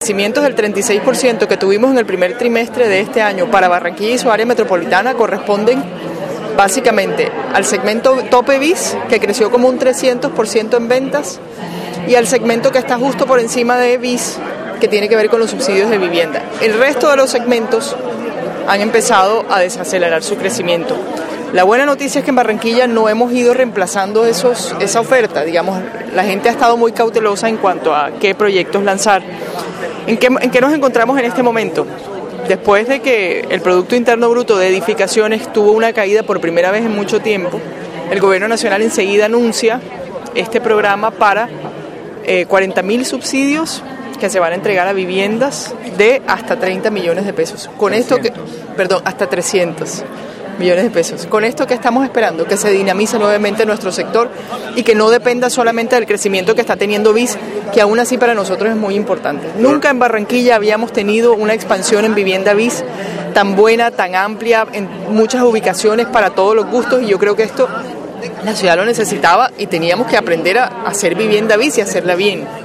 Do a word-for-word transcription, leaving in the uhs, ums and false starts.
Crecimientos del treinta y seis por ciento que tuvimos en el primer trimestre de este año para Barranquilla y su área metropolitana corresponden básicamente al segmento tope bis, que creció como un trescientos por ciento en ventas, y al segmento que está justo por encima de bis, que tiene que ver con los subsidios de vivienda. El resto de los segmentos han empezado a desacelerar su crecimiento. La buena noticia es que en Barranquilla no hemos ido reemplazando esos, esa oferta, digamos, la gente ha estado muy cautelosa en cuanto a qué proyectos lanzar. ¿En qué, en qué nos encontramos en este momento? Después de que el Producto Interno Bruto de edificaciones tuvo una caída por primera vez en mucho tiempo, el Gobierno Nacional enseguida anuncia este programa para eh, cuarenta mil subsidios que se van a entregar a viviendas de hasta treinta millones de pesos. Con esto que, perdón, hasta trescientos millones de pesos. Con esto que estamos esperando, que se dinamice nuevamente nuestro sector y que no dependa solamente del crecimiento que está teniendo bis, que aún así para nosotros es muy importante. Nunca en Barranquilla habíamos tenido una expansión en vivienda bis tan buena, tan amplia, en muchas ubicaciones para todos los gustos, y yo creo que esto la ciudad lo necesitaba y teníamos que aprender a hacer vivienda bis y hacerla bien.